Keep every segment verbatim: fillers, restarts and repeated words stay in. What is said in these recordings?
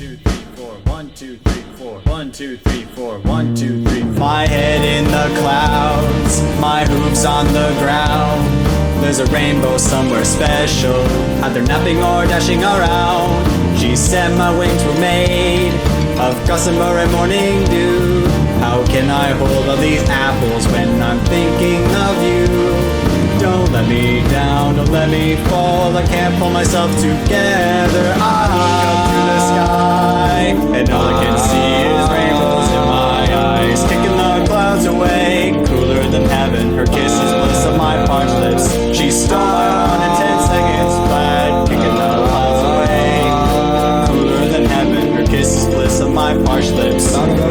two, three, four. One, two, three, four. One, two, three, four. One, two, three, four. My head in the clouds, my hooves on the ground. There's a rainbow somewhere special, either napping or dashing around. She said my wings were made of gossamer and morning dew. How can I hold all these apples when I'm thinking of you? Don't let me down, don't let me fall, I can't pull myself together. I look up to the sky, and all I can see is rainbows in my eyes, kicking the clouds away, cooler than heaven, her kiss is bliss on my parched lips. She stole my heart in ten seconds flat, kicking the clouds away, cooler than heaven, her kiss is bliss on my parched lips.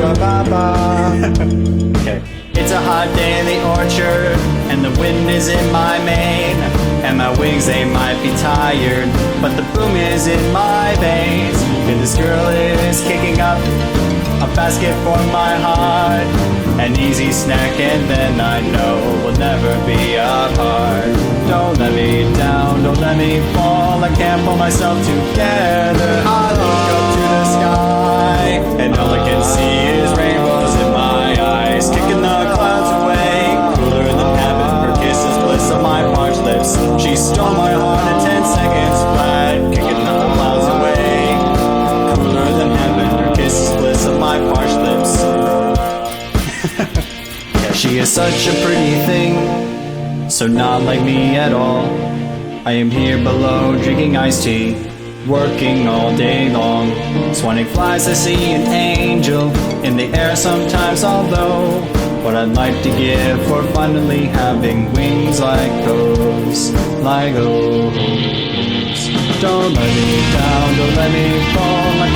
Okay. It's a hot day in the orchard, and the wind is in my mane, and my wings, they might be tired, but the boom is in my veins. And this girl is kicking up a basket for my heart, an easy snack, and then I know we'll never be apart. Don't let me down, don't let me fall, I can't pull myself together. I look up to the sky, and all I can see is rainbows in my eyes, kicking the clouds away, cooler than heaven, her kiss is bliss on my parched lips. She stole my heart in ten seconds flat, kicking the clouds away, cooler than heaven, her kiss is bliss on my parched lips. She is such a pretty thing, so not like me at all. I am here below drinking iced tea, working all day long, swanning flies, I see an angel in the air sometimes, although what I'd like to give for finally having wings like those, like those. Don't let me down, don't let me fall,